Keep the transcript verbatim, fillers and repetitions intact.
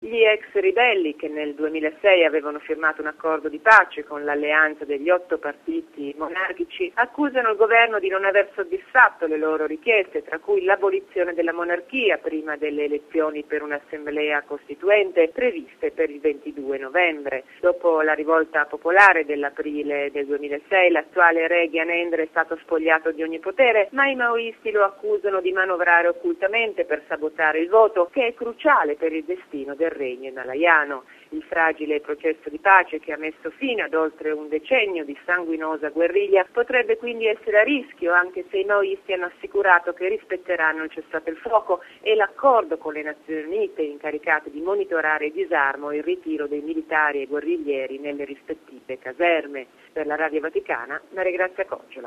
Gli ex ribelli, che nel duemilasei avevano firmato un accordo di pace con l'alleanza degli otto partiti monarchici, accusano il governo di non aver soddisfatto le loro richieste, tra cui l'abolizione della monarchia prima delle elezioni per un'assemblea costituente previste per il ventidue novembre. Dopo la rivolta popolare dell'aprile del duemilasei, l'attuale re Gyanendra è stato spogliato di ogni potere, ma i maoisti lo accusano di manovrare occultamente per sabotare il voto, che è cruciale per il destino del regno himalayano. Il fragile processo di pace, che ha messo fine ad oltre un decennio di sanguinosa guerriglia, potrebbe quindi essere a rischio, anche se i maoisti hanno assicurato che rispetteranno il cessate il fuoco e l'accordo con le Nazioni Unite incaricate di monitorare il disarmo e il ritiro dei militari e guerriglieri nelle rispettive caserme. Per la Radio Vaticana, Maria Grazia Coggiola.